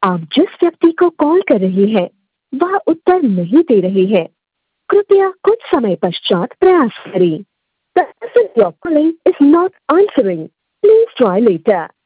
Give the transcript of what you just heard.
आप जिस व्यक्ति को कॉल कर रहे हैं वह उत्तर नहीं दे रहे हैं। कृपया कुछ समय पश्चात प्रयास करें। The person you're calling is not answering. Please try later.